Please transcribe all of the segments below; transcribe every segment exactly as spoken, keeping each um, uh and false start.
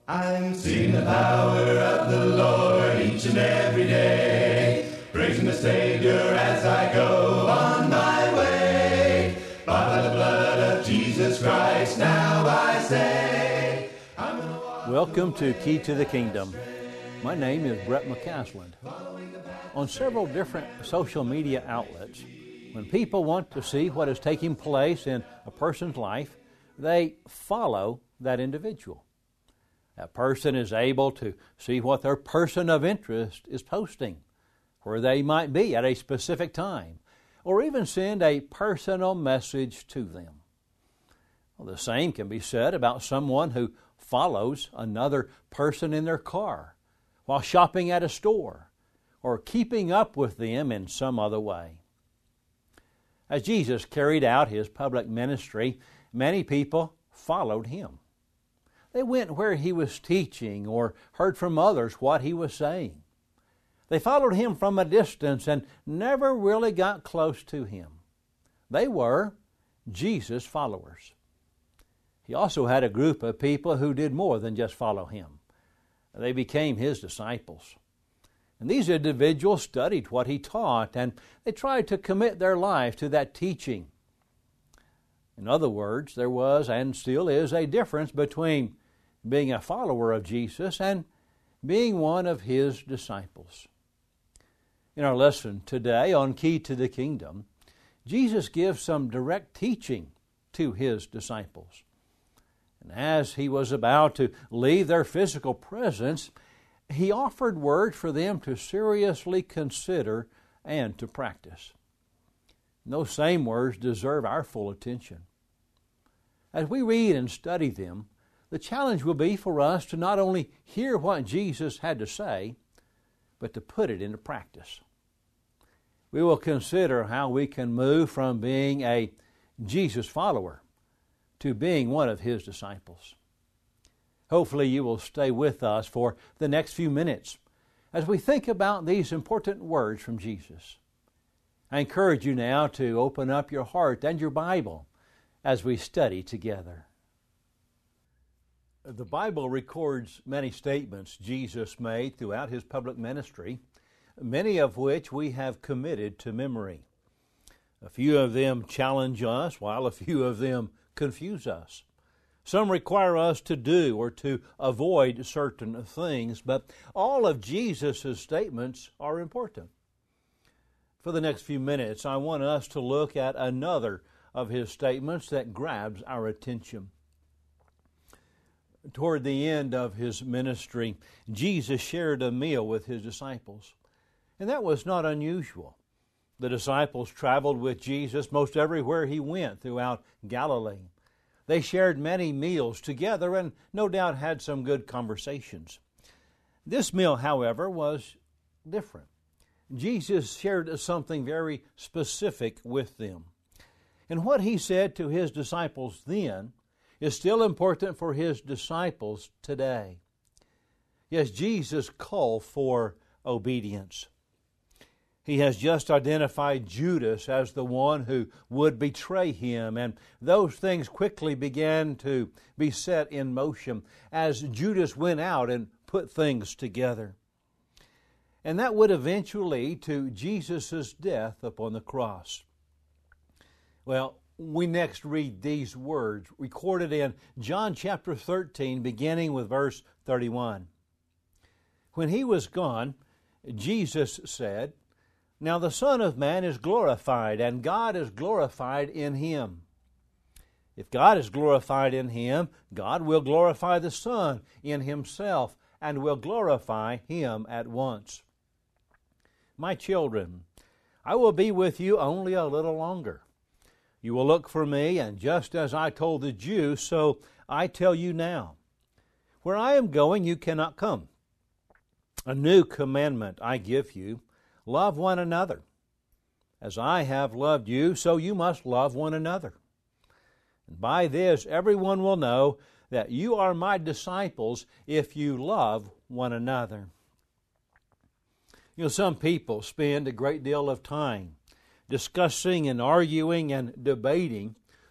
I'm seeing the power of the Lord each and every day, praising the Savior as I go on my way. By the blood of Jesus Christ, now I say, I'm gonna walk. Welcome to Key to the Kingdom. My name is Brett McCasland. On several different social media outlets, when people want to see what is taking place in a person's life, they follow that individual. That person is able to see what their person of interest is posting, where they might be at a specific time, or even send a personal message to them. Well, the same can be said about someone who follows another person in their car while shopping at a store, or keeping up with them in some other way. As Jesus carried out His public ministry, many people followed Him. They went where He was teaching or heard from others what He was saying. They followed Him from a distance and never really got close to Him. They were Jesus' followers. He also had a group of people who did more than just follow Him. They became His disciples. And these individuals studied what He taught, and they tried to commit their life to that teaching. In other words, there was and still is a difference between being a follower of Jesus and being one of His disciples. In our lesson today on Key to the Kingdom, Jesus gives some direct teaching to His disciples. And as He was about to leave their physical presence, He offered words for them to seriously consider and to practice. And those same words deserve our full attention. As we read and study them, the challenge will be for us to not only hear what Jesus had to say, but to put it into practice. We will consider how we can move from being a Jesus follower to being one of His disciples. Hopefully you will stay with us for the next few minutes as we think about these important words from Jesus. I encourage you now to open up your heart and your Bible as we study together. The Bible records many statements Jesus made throughout His public ministry, many of which we have committed to memory. A few of them challenge us, while a few of them confuse us. Some require us to do or to avoid certain things, but all of Jesus' statements are important. For the next few minutes, I want us to look at another of His statements that grabs our attention. Toward the end of His ministry, Jesus shared a meal with His disciples, and that was not unusual. The disciples traveled with Jesus most everywhere He went throughout Galilee. They shared many meals together and no doubt had some good conversations. This meal, however, was different. Jesus shared something very specific with them. And what He said to His disciples then is still important for His disciples today. Yes, Jesus called for obedience. He has just identified Judas as the one who would betray Him, and those things quickly began to be set in motion as Judas went out and put things together. And that would eventually lead to Jesus' death upon the cross. Well, we next read these words recorded in John chapter thirteen, beginning with verse thirty-one. When He was gone, Jesus said, "Now the Son of Man is glorified, and God is glorified in Him. If God is glorified in Him, God will glorify the Son in Himself, and will glorify Him at once. My children, I will be with you only a little longer. You will look for me, and just as I told the Jews, so I tell you now. Where I am going, you cannot come. A new commandment I give you, love one another. As I have loved you, so you must love one another. And by this everyone will know that you are my disciples if you love one another." You know, some people spend a great deal of time discussing and arguing and debating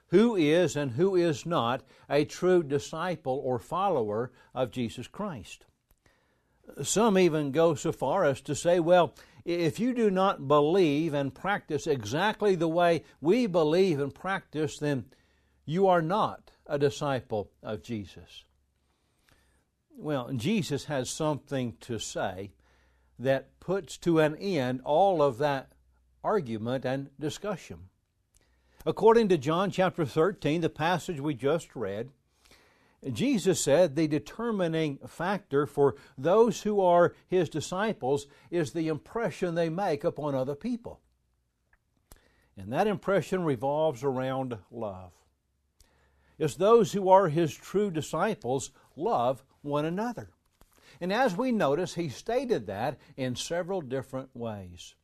who is and who is not a true disciple or follower of Jesus Christ. Some even go so far as to say, well, if you do not believe and practice exactly the way we believe and practice, then you are not a disciple of Jesus. Well, Jesus has something to say that puts to an end all of that argument and discussion. According to John chapter thirteen, the passage we just read, Jesus said the determining factor for those who are His disciples is the impression they make upon other people. And that impression revolves around love. It's those who are His true disciples love one another. And as we notice, He stated that in several different ways.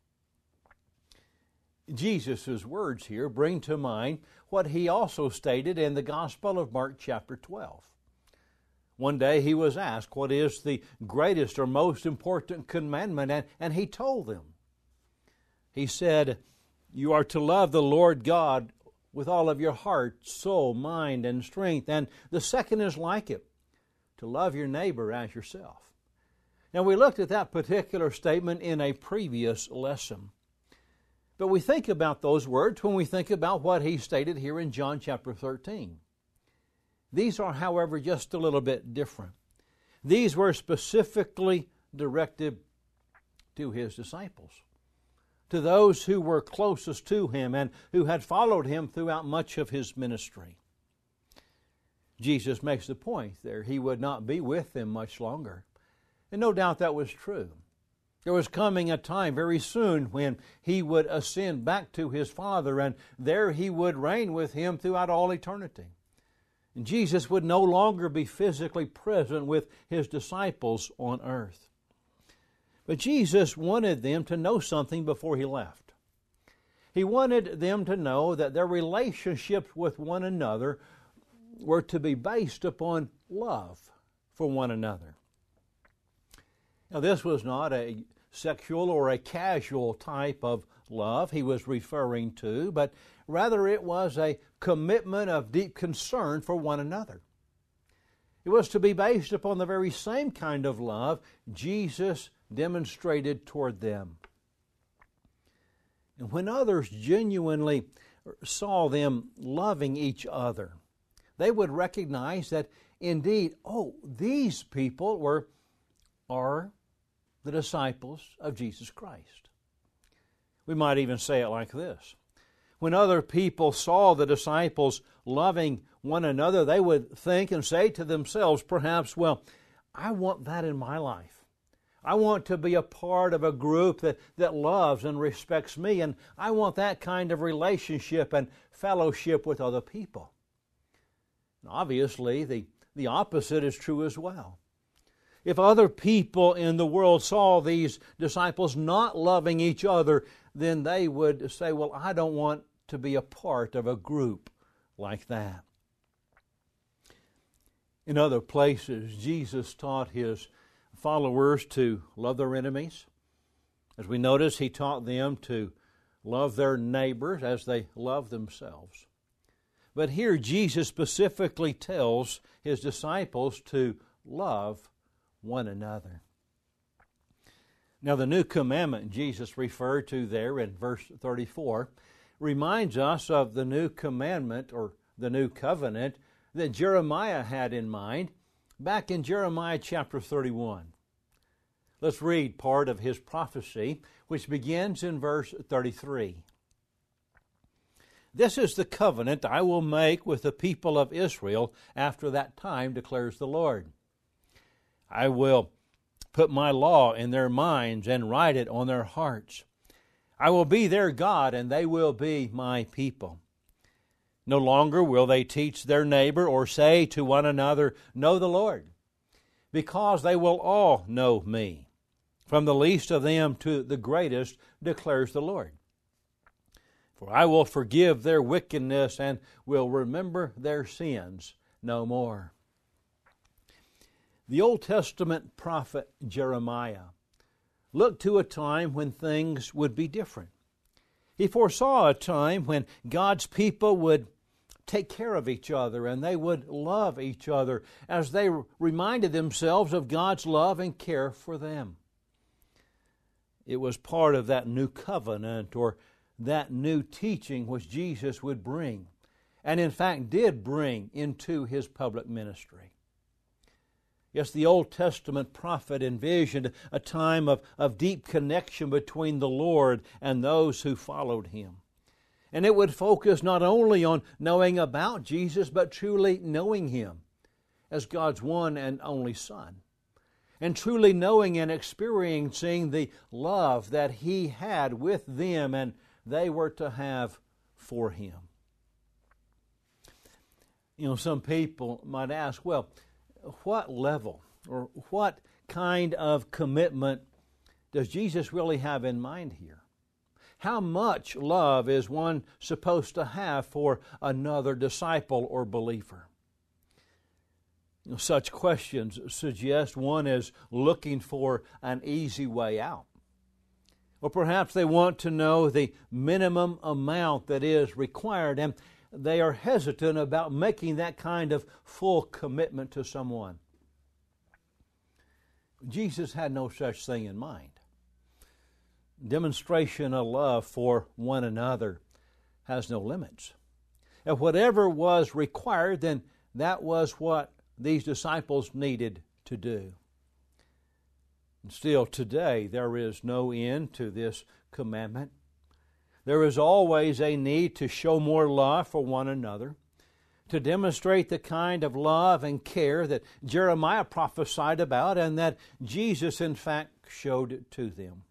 Jesus' words here bring to mind what He also stated in the Gospel of Mark chapter twelve. One day He was asked, what is the greatest or most important commandment? And, and He told them. He said, you are to love the Lord God with all of your heart, soul, mind, and strength. And the second is like it, to love your neighbor as yourself. Now, we looked at that particular statement in a previous lesson. But we think about those words when we think about what He stated here in John chapter thirteen. These are, however, just a little bit different. These were specifically directed to His disciples, to those who were closest to Him and who had followed Him throughout much of His ministry. Jesus makes the point there He would not be with them much longer. And no doubt that was true. There was coming a time very soon when He would ascend back to His Father, and there He would reign with Him throughout all eternity. And Jesus would no longer be physically present with His disciples on earth. But Jesus wanted them to know something before He left. He wanted them to know that their relationships with one another were to be based upon love for one another. Now, this was not a sexual or a casual type of love He was referring to, but rather it was a commitment of deep concern for one another. It was to be based upon the very same kind of love Jesus demonstrated toward them. And when others genuinely saw them loving each other, they would recognize that indeed, oh, these people were are the disciples of Jesus Christ. We might even say it like this. When other people saw the disciples loving one another, they would think and say to themselves, perhaps, well, I want that in my life. I want to be a part of a group that, that loves and respects me, and I want that kind of relationship and fellowship with other people. And obviously, the, the opposite is true as well. If other people in the world saw these disciples not loving each other, then they would say, well, I don't want to be a part of a group like that. In other places, Jesus taught His followers to love their enemies. As we notice, He taught them to love their neighbors as they love themselves. But here Jesus specifically tells His disciples to love one another. Now, the new commandment Jesus referred to there in verse thirty-four reminds us of the new commandment or the new covenant that Jeremiah had in mind back in Jeremiah chapter thirty-one. Let's read part of his prophecy, which begins in verse thirty-three. This is the covenant I will make with the people of Israel after that time, declares the Lord. I will put my law in their minds and write it on their hearts. I will be their God, and they will be my people. No longer will they teach their neighbor or say to one another, know the Lord, because they will all know me, from the least of them to the greatest, declares the Lord. For I will forgive their wickedness and will remember their sins no more. The Old Testament prophet Jeremiah looked to a time when things would be different. He foresaw a time when God's people would take care of each other and they would love each other as they reminded themselves of God's love and care for them. It was part of that new covenant or that new teaching which Jesus would bring, and in fact did bring into His public ministry. Yes, the Old Testament prophet envisioned a time of, of deep connection between the Lord and those who followed Him. And it would focus not only on knowing about Jesus, but truly knowing Him as God's one and only Son, and truly knowing and experiencing the love that He had with them and they were to have for Him. You know, some people might ask, well, what level or what kind of commitment does Jesus really have in mind here? How much love is one supposed to have for another disciple or believer? You know, such questions suggest one is looking for an easy way out. Or perhaps they want to know the minimum amount that is required, and they are hesitant about making that kind of full commitment to someone. Jesus had no such thing in mind. Demonstration of love for one another has no limits. And whatever was required, then that was what these disciples needed to do. And still today, there is no end to this commandment. There is always a need to show more love for one another, to demonstrate the kind of love and care that Jeremiah prophesied about and that Jesus, in fact, showed to them.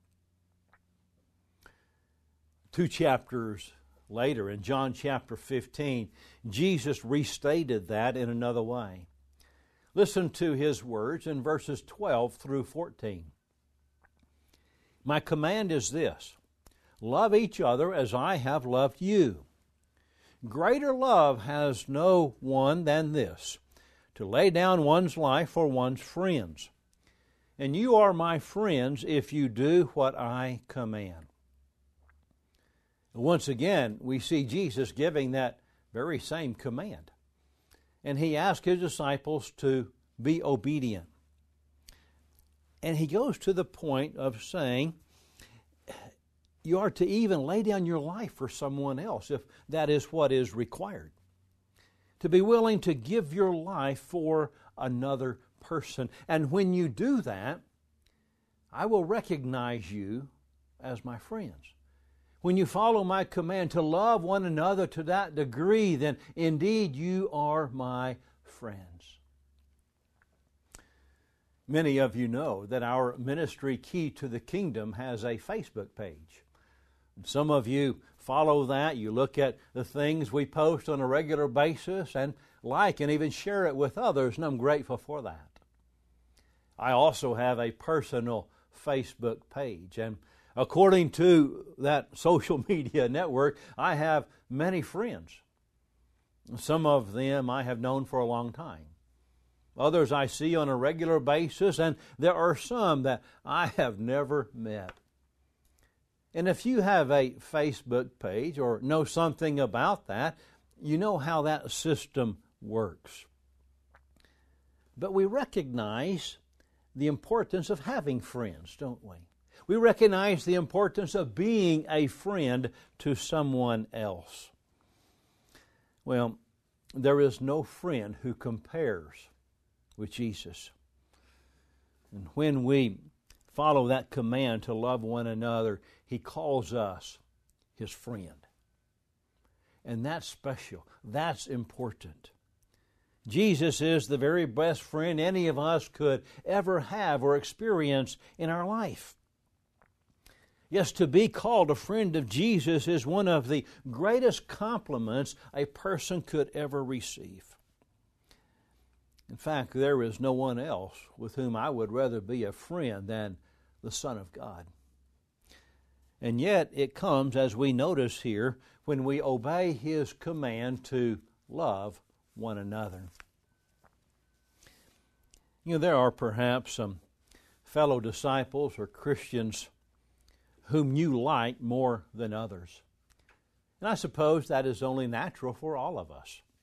Two chapters later, in John chapter fifteen, Jesus restated that in another way. Listen to His words in verses twelve through fourteen. My command is this: love each other as I have loved you. Greater love has no one than this, to lay down one's life for one's friends. And you are my friends if you do what I command. Once again, we see Jesus giving that very same command. And He asked His disciples to be obedient. And He goes to the point of saying, you are to even lay down your life for someone else if that is what is required. To be willing to give your life for another person. And when you do that, I will recognize you as my friends. When you follow my command to love one another to that degree, then indeed you are my friends. Many of you know that our ministry, Key to the Kingdom, has a Facebook page. Some of you follow that. You look at the things we post on a regular basis and like and even share it with others, and I'm grateful for that. I also have a personal Facebook page, and according to that social media network, I have many friends. Some of them I have known for a long time. Others I see on a regular basis, and there are some that I have never met. And if you have a Facebook page or know something about that, you know how that system works. But we recognize the importance of having friends, don't we? We recognize the importance of being a friend to someone else. Well, there is no friend who compares with Jesus. And when we follow that command to love one another, He calls us His friend. And that's special. That's important. Jesus is the very best friend any of us could ever have or experience in our life. Yes, to be called a friend of Jesus is one of the greatest compliments a person could ever receive. In fact, there is no one else with whom I would rather be a friend than the Son of God. And yet it comes, as we notice here, when we obey His command to love one another. You know, there are perhaps some fellow disciples or Christians whom you like more than others. And I suppose that is only natural for all of us.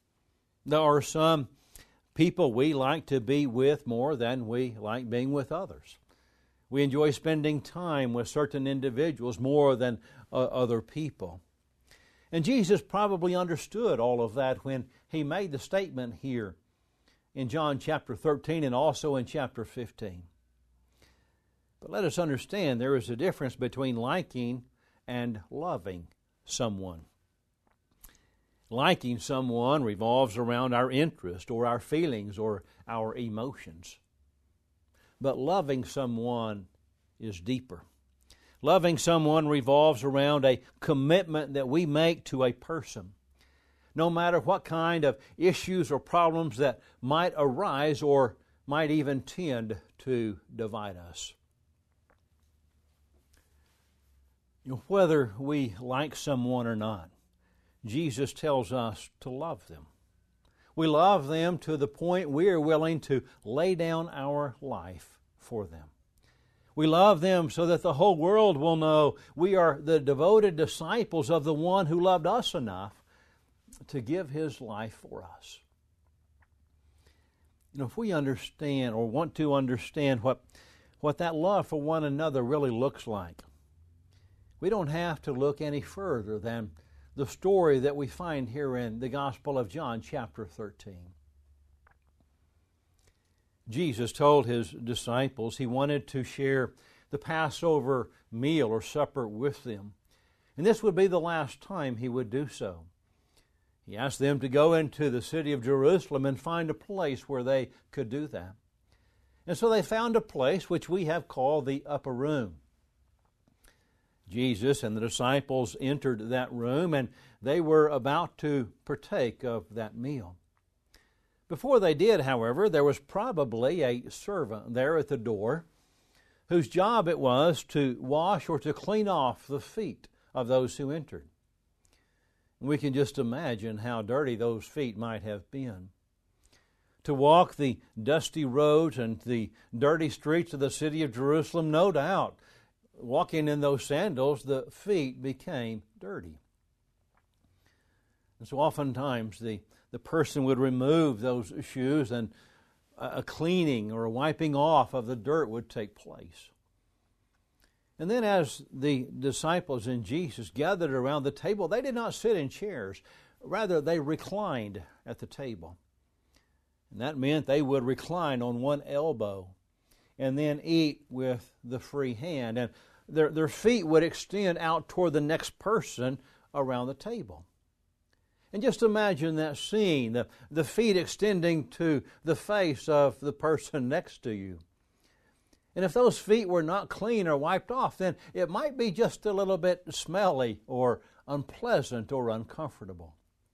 There are some people we like to be with more than we like being with others. We enjoy spending time with certain individuals more than uh, other people. And Jesus probably understood all of that when He made the statement here in John chapter thirteen and also in chapter fifteen. But let us understand there is a difference between liking and loving someone. Liking someone revolves around our interest or our feelings or our emotions. But loving someone is deeper. Loving someone revolves around a commitment that we make to a person, no matter what kind of issues or problems that might arise or might even tend to divide us. You know, whether we like someone or not, Jesus tells us to love them. We love them to the point we are willing to lay down our life for them. We love them so that the whole world will know we are the devoted disciples of the one who loved us enough to give His life for us. You know, if we understand or want to understand what, what that love for one another really looks like, we don't have to look any further than the story that we find here in the Gospel of John, chapter thirteen. Jesus told His disciples He wanted to share the Passover meal or supper with them. And this would be the last time He would do so. He asked them to go into the city of Jerusalem and find a place where they could do that. And so they found a place which we have called the upper room. Jesus and the disciples entered that room, and they were about to partake of that meal. Before they did, however, there was probably a servant there at the door whose job it was to wash or to clean off the feet of those who entered. We can just imagine how dirty those feet might have been. To walk the dusty roads and the dirty streets of the city of Jerusalem, no doubt, walking in those sandals, the feet became dirty. And so oftentimes the, the person would remove those shoes and a cleaning or a wiping off of the dirt would take place. And then as the disciples and Jesus gathered around the table, they did not sit in chairs. Rather, they reclined at the table. And that meant they would recline on one elbow and then eat with the free hand. And their, their feet would extend out toward the next person around the table. And just imagine that scene, the, the feet extending to the face of the person next to you. And if those feet were not clean or wiped off, then it might be just a little bit smelly or unpleasant or uncomfortable.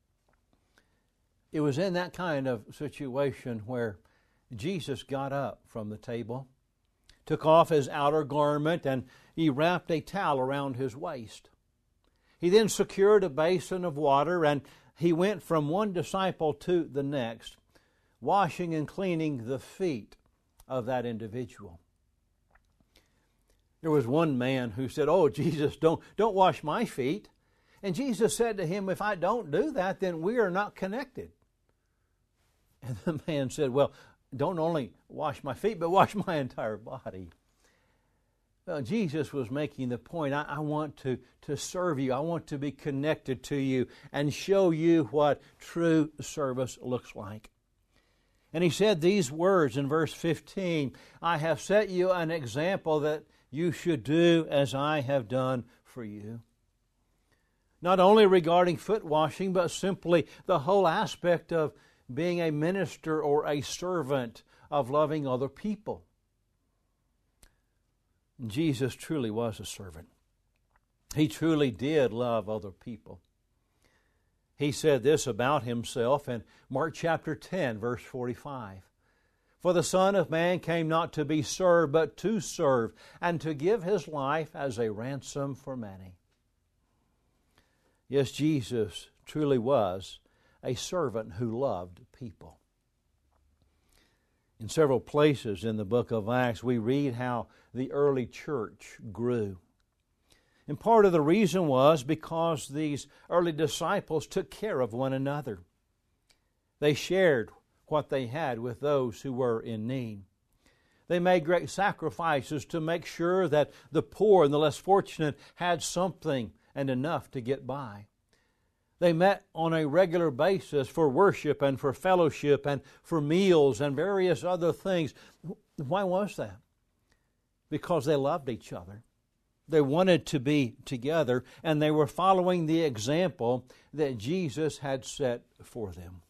It was in that kind of situation where Jesus got up from the table, took off his outer garment, and he wrapped a towel around his waist. He then secured a basin of water, and he went from one disciple to the next, washing and cleaning the feet of that individual. There was one man who said, "Oh, Jesus, don't, don't wash my feet." And Jesus said to him, "If I don't do that, then we are not connected." And the man said, "Well, don't only wash my feet, but wash my entire body." Well, Jesus was making the point, I, I want to, to serve you. I want to be connected to you and show you what true service looks like. And he said these words in verse fifteen, "I have set you an example that you should do as I have done for you." Not only regarding foot washing, but simply the whole aspect of being a minister or a servant of loving other people. Jesus truly was a servant. He truly did love other people. He said this about himself in Mark chapter ten, verse forty-five. "For the Son of Man came not to be served, but to serve, and to give his life as a ransom for many." Yes, Jesus truly was a servant who loved people. In several places in the book of Acts, we read how the early church grew. And part of the reason was because these early disciples took care of one another. They shared what they had with those who were in need. They made great sacrifices to make sure that the poor and the less fortunate had something and enough to get by. They met on a regular basis for worship and for fellowship and for meals and various other things. Why was that? Because they loved each other. They wanted to be together, and they were following the example that Jesus had set for them.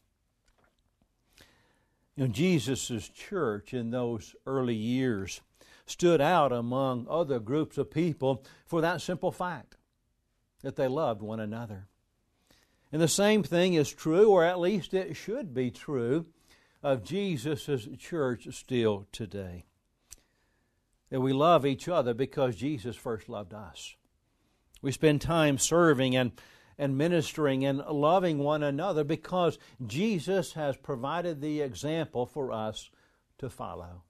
You know, Jesus' church in those early years stood out among other groups of people for that simple fact, that they loved one another. And the same thing is true, or at least it should be true, of Jesus' church still today. That we love each other because Jesus first loved us. We spend time serving and, and ministering and loving one another because Jesus has provided the example for us to follow.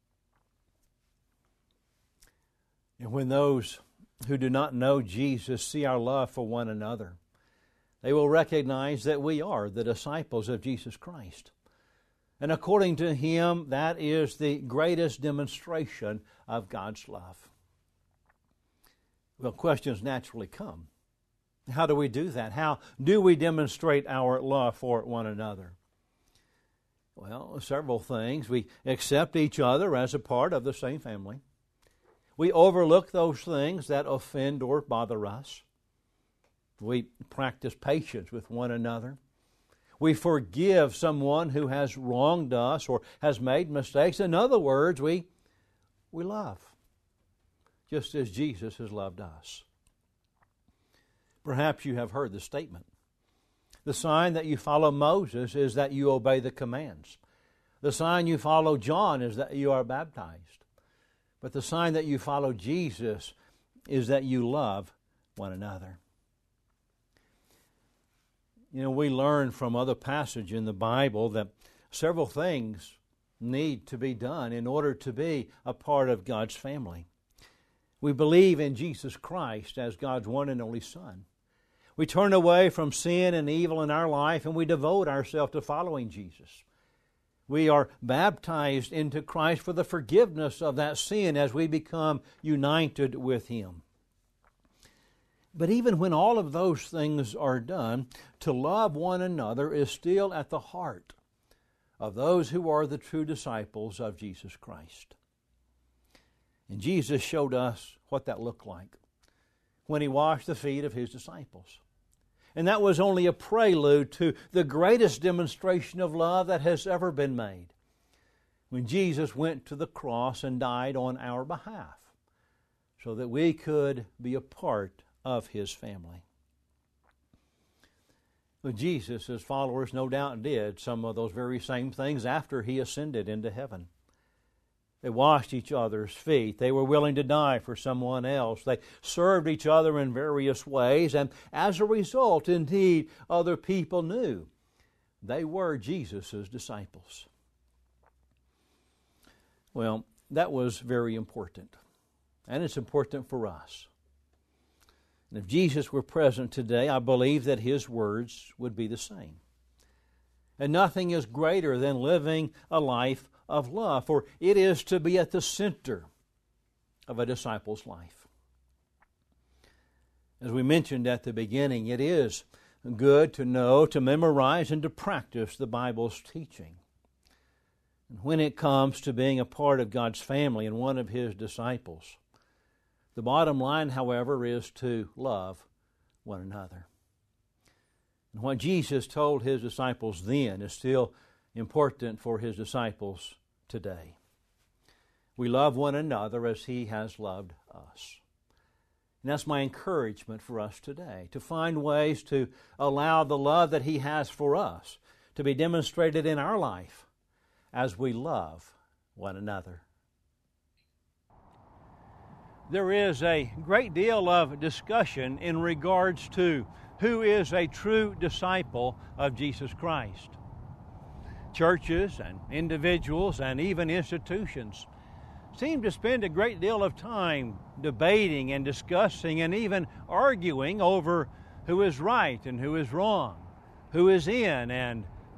And when those who do not know Jesus see our love for one another, they will recognize that we are the disciples of Jesus Christ. And according to Him, that is the greatest demonstration of God's love. Well, questions naturally come. How do we do that? How do we demonstrate our love for one another? Well, several things. We accept each other as a part of the same family. We overlook those things that offend or bother us. We practice patience with one another. We forgive someone who has wronged us or has made mistakes. In other words, we, we love, just as Jesus has loved us. Perhaps you have heard the statement, the sign that you follow Moses is that you obey the commands. The sign you follow John is that you are baptized. But the sign that you follow Jesus is that you love one another. You know, we learn from other passages in the Bible that several things need to be done in order to be a part of God's family. We believe in Jesus Christ as God's one and only Son. We turn away from sin and evil in our life and we devote ourselves to following Jesus. We are baptized into Christ for the forgiveness of that sin as we become united with Him. But even when all of those things are done, to love one another is still at the heart of those who are the true disciples of Jesus Christ. And Jesus showed us what that looked like when He washed the feet of His disciples. And that was only a prelude to the greatest demonstration of love that has ever been made, when Jesus went to the cross and died on our behalf so that we could be a part of His family. Well, Jesus, His followers, no doubt did some of those very same things after He ascended into heaven. They washed each other's feet. They were willing to die for someone else. They served each other in various ways, and as a result, indeed, other people knew they were Jesus' disciples. Well, that was very important, and it's important for us. And if Jesus were present today, I believe that His words would be the same. And nothing is greater than living a life of love, for it is to be at the center of a disciple's life. As we mentioned at the beginning, it is good to know, to memorize, and to practice the Bible's teaching. And when it comes to being a part of God's family and one of His disciples, the bottom line, however, is to love one another. And what Jesus told His disciples then is still important for His disciples today. We love one another as He has loved us. And that's my encouragement for us today, to find ways to allow the love that He has for us to be demonstrated in our life as we love one another. There is a great deal of discussion in regards to who is a true disciple of Jesus Christ. Churches and individuals and even institutions seem to spend a great deal of time debating and discussing and even arguing over who is right and who is wrong, who is in and